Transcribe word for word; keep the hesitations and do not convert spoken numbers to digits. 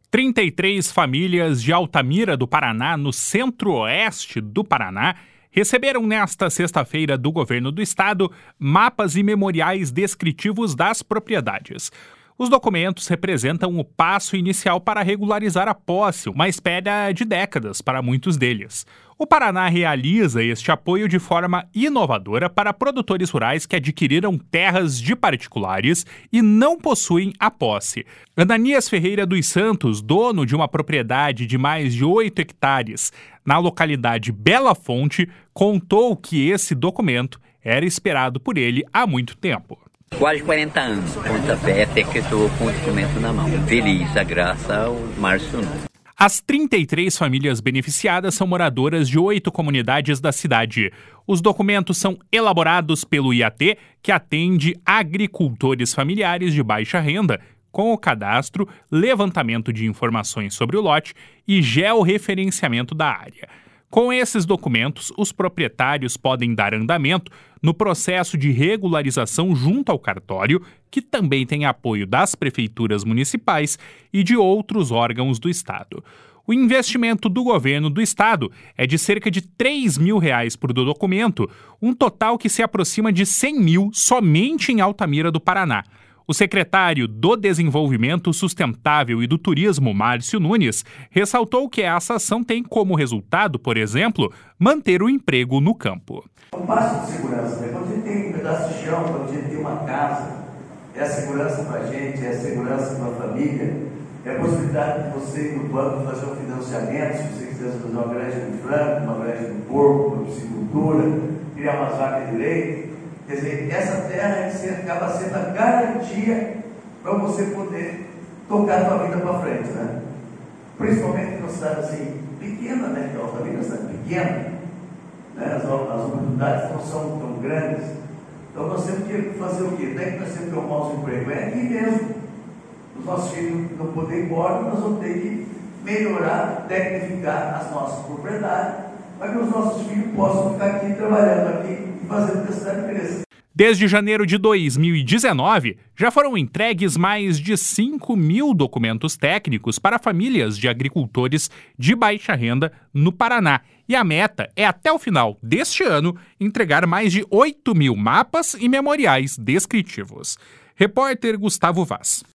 trinta e três famílias de Altamira do Paraná, no centro-oeste do Paraná, receberam nesta sexta-feira do governo do estado mapas e memoriais descritivos das propriedades. Os documentos representam o passo inicial para regularizar a posse, uma espera de décadas para muitos deles. O Paraná realiza este apoio de forma inovadora para produtores rurais que adquiriram terras de particulares e não possuem a posse. Ananias Ferreira dos Santos, dono de uma propriedade de mais de oito hectares na localidade Bela Fonte, contou que esse documento era esperado por ele há muito tempo. Quase quarenta anos, pontapé, até que eu estou com o documento na mão. Feliz, a graça ao Márcio Nunes. As trinta e três famílias beneficiadas são moradoras de oito comunidades da cidade. Os documentos são elaborados pelo I A T, que atende agricultores familiares de baixa renda, com o cadastro, levantamento de informações sobre o lote e georreferenciamento da área. Com esses documentos, os proprietários podem dar andamento no processo de regularização junto ao cartório, que também tem apoio das prefeituras municipais e de outros órgãos do estado. O investimento do governo do estado é de cerca de três mil reais por documento, um total que se aproxima de cem mil somente em Altamira do Paraná. O secretário do Desenvolvimento Sustentável e do Turismo, Márcio Nunes, ressaltou que essa ação tem como resultado, por exemplo, manter o emprego no campo. Um passo de segurança, né? Quando a gente tem um pedaço de chão, quando a gente tem uma casa, é a segurança para a gente, é a segurança para a família, é a possibilidade de você ir no banco fazer um financiamento, se você quiser fazer uma granja de frango, uma granja de porco, uma piscicultura, criar umas vacas de leite. Quer dizer, essa terra acaba sendo a garantia para você poder tocar a sua vida para frente, né? Principalmente numa cidade assim, pequena, né? Que a Altamira é uma cidade pequena, né? As, as oportunidades não são tão grandes. Então nós temos que fazer o quê? Não é que nós temos que arrumar os empregos, é aqui mesmo. Os nossos filhos não poderem ir embora, nós vamos ter que melhorar, tecnificar as nossas propriedades, para que os nossos filhos possam ficar aqui trabalhando aqui e fazendo que a cidade cresça. Desde janeiro de dois mil e dezenove, já foram entregues mais de cinco mil documentos técnicos para famílias de agricultores de baixa renda no Paraná. E a meta é, até o final deste ano, entregar mais de oito mil mapas e memoriais descritivos. Repórter Gustavo Vaz.